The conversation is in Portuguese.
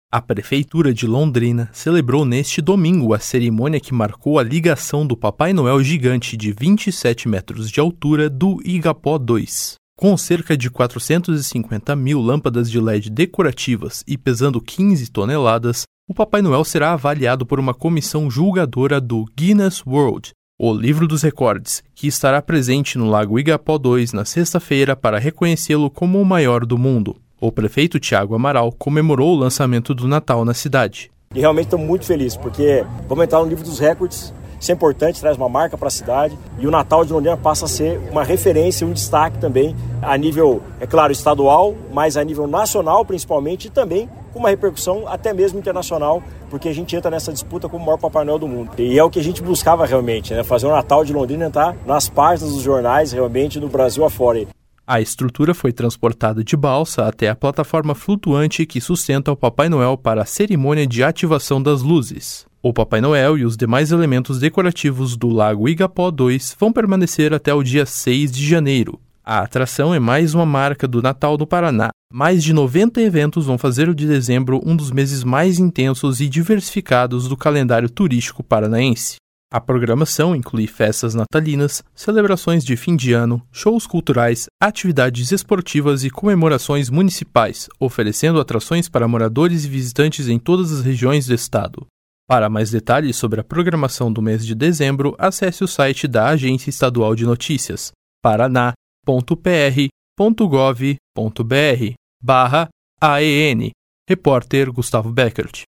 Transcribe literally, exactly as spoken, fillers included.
A Prefeitura de Londrina celebrou neste domingo a cerimônia que marcou a ligação do Papai Noel gigante de vinte e sete metros de altura do Igapó dois. Com cerca de quatrocentas e cinquenta mil lâmpadas de L E D decorativas e pesando quinze toneladas, o Papai Noel será avaliado por uma comissão julgadora do Guinness World, o livro dos recordes, que estará presente no Lago Igapó dois na sexta-feira para reconhecê-lo como o maior do mundo. O prefeito Thiago Amaral comemorou o lançamento do Natal na cidade. E realmente estou muito feliz, porque vamos entrar no livro dos recordes, isso é importante, traz uma marca para a cidade, e o Natal de Londrina passa a ser uma referência, um destaque também a nível, é claro, estadual, mas a nível nacional principalmente, e também com uma repercussão até mesmo internacional, porque a gente entra nessa disputa como o maior Papai Noel do mundo. E é o que a gente buscava realmente, né? Fazer o Natal de Londrina entrar nas páginas dos jornais, realmente, no Brasil afora. A estrutura foi transportada de balsa até a plataforma flutuante que sustenta o Papai Noel para a cerimônia de ativação das luzes. O Papai Noel e os demais elementos decorativos do Lago Igapó dois vão permanecer até o dia seis de janeiro. A atração é mais uma marca do Natal no Paraná. Mais de noventa eventos vão fazer o de dezembro um dos meses mais intensos e diversificados do calendário turístico paranaense. A programação inclui festas natalinas, celebrações de fim de ano, shows culturais, atividades esportivas e comemorações municipais, oferecendo atrações para moradores e visitantes em todas as regiões do estado. Para mais detalhes sobre a programação do mês de dezembro, acesse o site da Agência Estadual de Notícias, paraná ponto p r ponto gov ponto b r barra A E N. Repórter Gustavo Beckert.